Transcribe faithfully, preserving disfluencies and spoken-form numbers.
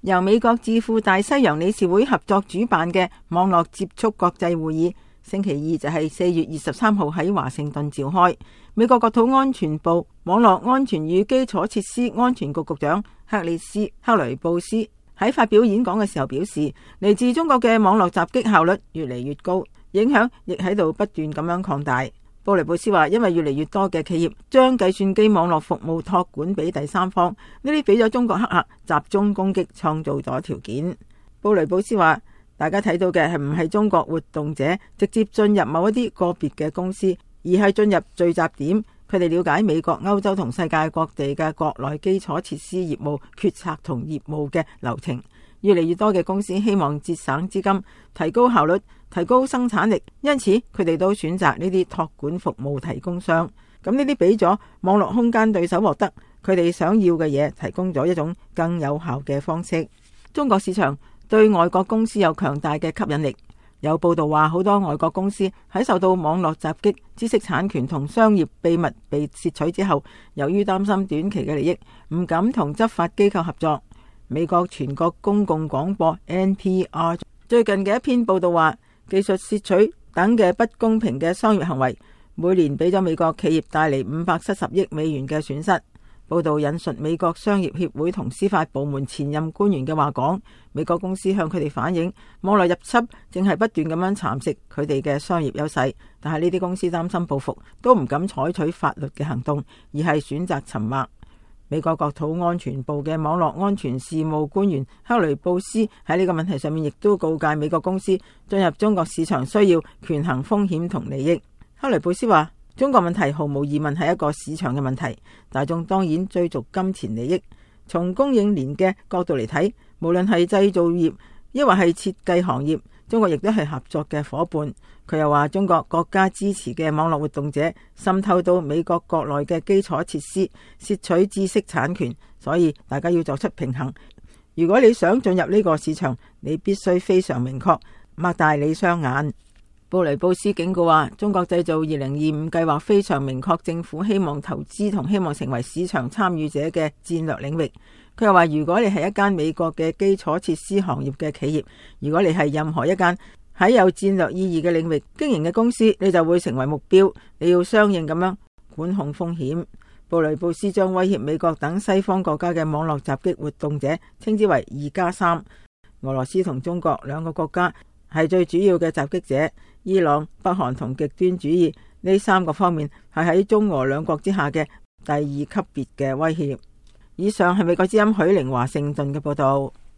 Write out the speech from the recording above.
由美國智庫大西洋理事會合作主辦嘅網絡接觸國際會議，星期二就係四月二十三號喺華盛頓召開。美國國土安全部網絡安全與基礎設施安全局局長克里斯克雷布斯喺發表演講嘅時候表示，嚟自中國嘅網絡襲擊效率越嚟越高，影響亦喺度不斷咁樣擴大。布雷布斯話，因為越嚟越多嘅企業將計算機網絡服務託管俾第三方，呢啲俾咗中國黑客集中攻擊創造咗條件。布雷布斯話，大家睇到嘅係唔係中國活動者直接進入某一啲個別嘅公司，而係進入聚集點，佢哋了解美國、歐洲同世界各地嘅國內基礎設施業務決策同業務嘅流程。越嚟越多嘅公司希望節省資金、提高效率、提高生產力，因此佢哋都選擇呢啲託管服務提供商。咁呢啲俾咗網絡空間對手獲得佢哋想要嘅嘢，提供咗一種更有效嘅方式。中國市場對外國公司有強大嘅吸引力。有報道話，好多外國公司喺受到網絡襲擊、知識產權同商業秘密被竊取之後，由於擔心短期嘅利益，唔敢同執法機構合作。美國全國公共廣播 N P R 最近嘅一篇報道話，技術竊取等嘅不公平嘅商業行為，每年俾咗美國企業帶嚟五百七十億美元嘅損失。報道引述美國商業協會同司法部門前任官員嘅話講，美國公司向佢哋反映，網絡入侵正係不斷咁樣蠶食佢哋嘅商業優勢，但係呢啲公司擔心報復，都唔敢採取法律嘅行動，而係選擇沉默。美國國土安全部嘅網絡安全事務官員克雷布斯喺呢個問題上面亦都告誡美國公司進入中國市場需要權衡風險同利益。克雷布斯話，中國問題毫無疑問係一個市場嘅問題，大眾當然追逐金錢利益。從供應鏈嘅角度嚟睇，無論係製造業抑或係設計行業，中國亦都係合作嘅夥伴。佢又話，中國國家支持嘅網絡活動者滲透到美國國內嘅基礎設施，竊取知識產權，所以大家要作出平衡。如果你想進入呢個市場，你必須非常明確，擘大你雙眼。布雷布斯警告話，中國製造二零二五計劃非常明確，政府希望投資同希望成為市場參與者嘅戰略領域。佢又話，如果你係一間美國嘅基礎設施行業嘅企業，如果你係任何一間喺有戰略意義嘅領域經營嘅公司，你就會成為目標，你要相應咁樣管控風險。布雷布斯將威脅美國等西方國家嘅網絡襲擊活動者稱之為二加三，俄羅斯同中國兩個國家係最主要嘅襲擊者，伊朗、北韓同極端主義呢三個方面係喺中俄兩國之下嘅第二級別嘅威脅。以上係美國之音許凌華盛頓嘅報道。